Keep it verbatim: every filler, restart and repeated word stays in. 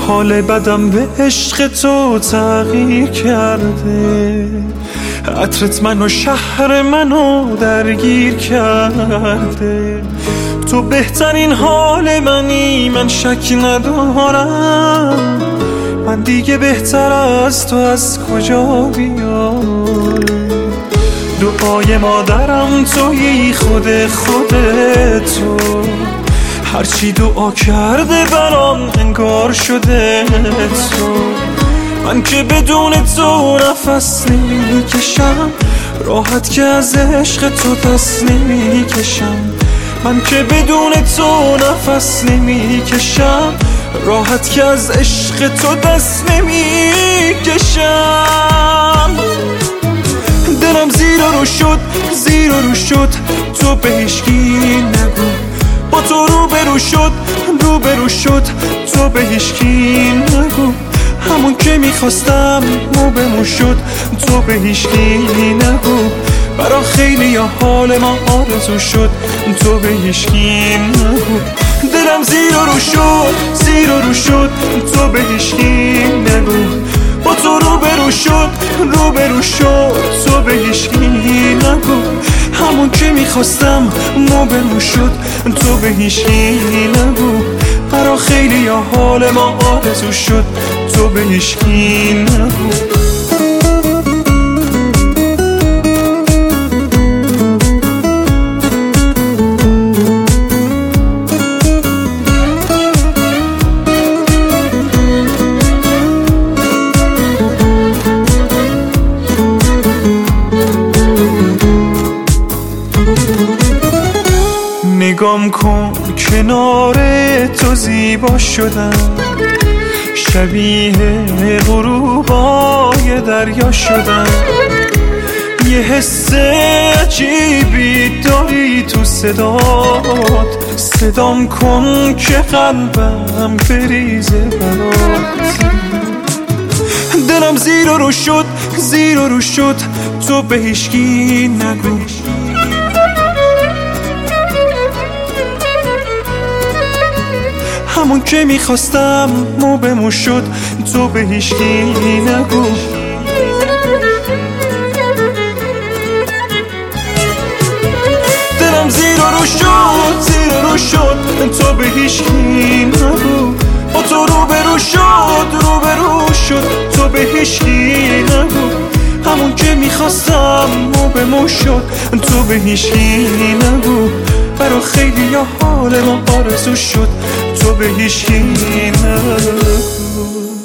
حال بدم به عشق تو تغییر کرده، عطرت منو شهر منو درگیر کرده. تو بهترین حال منی، من شک ندارم. من دیگه بهتر از تو از کجا بیام؟ دعای مادرم تویی، خود خودتو. هرچی دعا کرده برام انگار شده تو. من که بدون تو نفس نمیکشم، راحت که از عشق تو دست نمیکشم. من که بدون تو نفس نمیکشم، راحت که از عشق تو دست نمیکشم. دلم زیر رو شد، زیر رو شد، تو به هیچکی نگو. با تو رو برو شد، رو برو شد، تو به هیچکی نگو. همون که میخواستم مو به مو شد، تو به هیچکی نگو. برا خیلی یا حال ما آرزو شد، تو به هیچکی نگو. دلم زیر رو شد، زیر رو شد، تو به هیچکی نگو. با تو رو برو شد، رو برو شد، تو به هیچکی نگو. همون که میخواستم مو به مو شد، تو به هیچکی نگو. برا خیلی یا حال ما آرزو شد، تو به هیچکی نگو. نگام کن کنار تو زیبا شدم، شبیه غروبای دریا شدم. یه حس عجیبی داری تو صدات، صدام کن که قلبم بریزه برات. دلم زیر رو شد، زیر رو شد، تو به هیچکی نگو. همون که میخواستم مو به مو شد، تو به هیچکی نگو. دلم زیر رو شد، زیر رو شد، تو به هیچکی نگو. با تو رو برو شد، رو برو شد، تو به هیچکی نگو. همون که میخواستم مو به مو شد، تو به هیچکی نگو. برا خیلی یا حال ما آرزو شد، تو به هیچکی نگو.